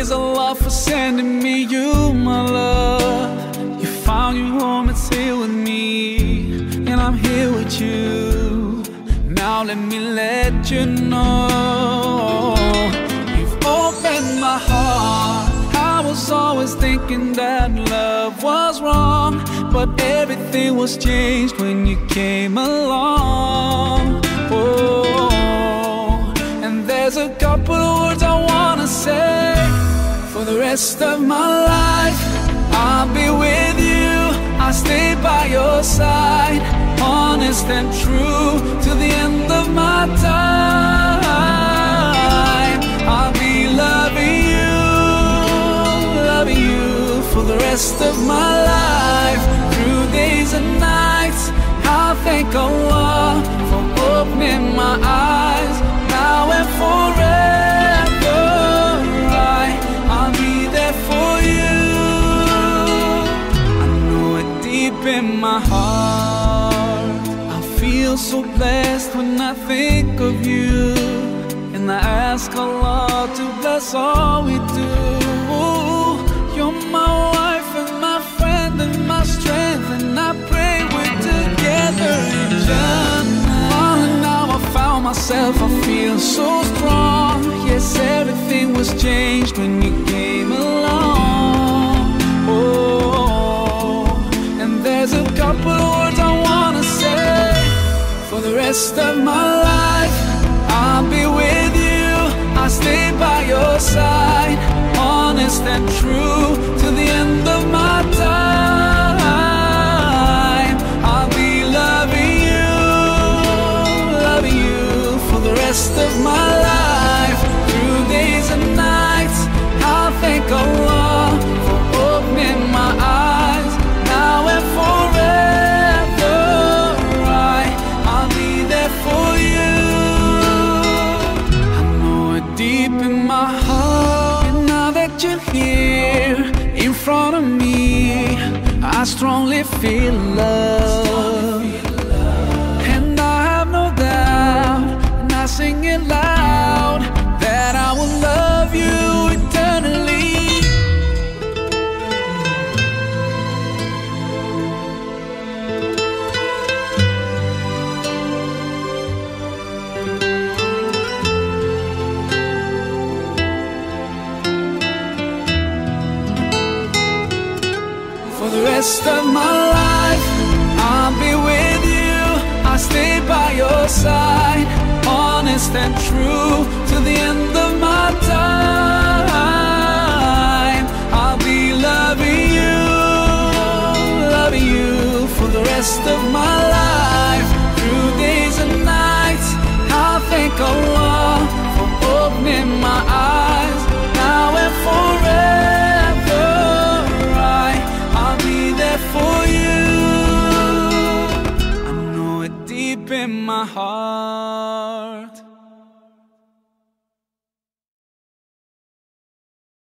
Praise Allah for sending me you, my love. You found your home, it's here with me, and I'm here with you. Now let me let you know, you've opened my heart. I was always thinking that love was wrong, but everything was changed when you came along. Oh, and there's a couple of words I wanna say. For the rest of my life, I'll be with you. I'll stay by your side, honest and true, to the end of my time. I'll be loving you for the rest of my life. Through days and nights, I'll thank Allah for opening my eyes. Now and forever, I'll be there for you. I know it deep in my heart. I feel so blessed when I think of you, and I ask Allah to bless all we do. You're my wife and my friend and my strength, and I pray we're together in Jannah. Oh, now I found myself, I feel so strong. Yes, everything was changed when you came along. Oh, and there's a couple of words I wanna say. For the rest of my life, I'll be with you. I'll stay by your side, honest and true, to the end of my time. I'll be loving you for the rest of my life. Through days and nights, I'll thank Allah for opening my eyes. Now and forever, I'll be there for you. I know it deep in my heart. And now that you're here in front of me, I strongly feel love. And I have no doubt, and I sing it loud, that I will love you eternally. For the rest of my life, I'll be with you. I'll stay by your side, honest and true, to the end of my time. I'll be loving you for the rest of my life.